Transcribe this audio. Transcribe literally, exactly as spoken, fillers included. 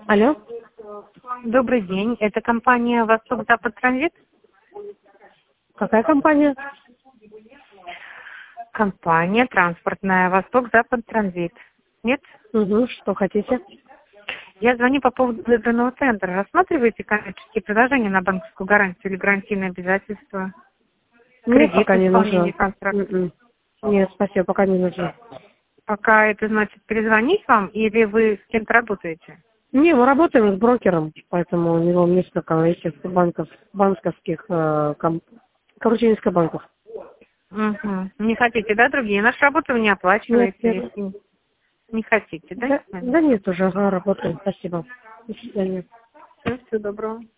Алло. Добрый день. Это компания «Восток-Запад Транзит»? Какая компания? Компания транспортная «Восток-Запад Транзит». Нет? Угу. Что хотите? Я звоню по поводу выбранного центра. Рассматриваете коммерческие предложения на банковскую гарантию или гарантийные обязательства? Нет, Кредит, пока не исполнение нужно. контракта? М-м. Нет, спасибо, пока не нужно. Пока это значит перезвонить вам или вы с кем-то работаете? Не, мы работаем с брокером, поэтому у него несколько этих банков, банковских, э, ком... короче, несколько банков. Угу. Не хотите, да, другие? Наша работа вы не Нет, оплачиваете, нет. если не хотите, да? Да, да нет уже, ага, работаем, спасибо. До свидания. Всего доброго.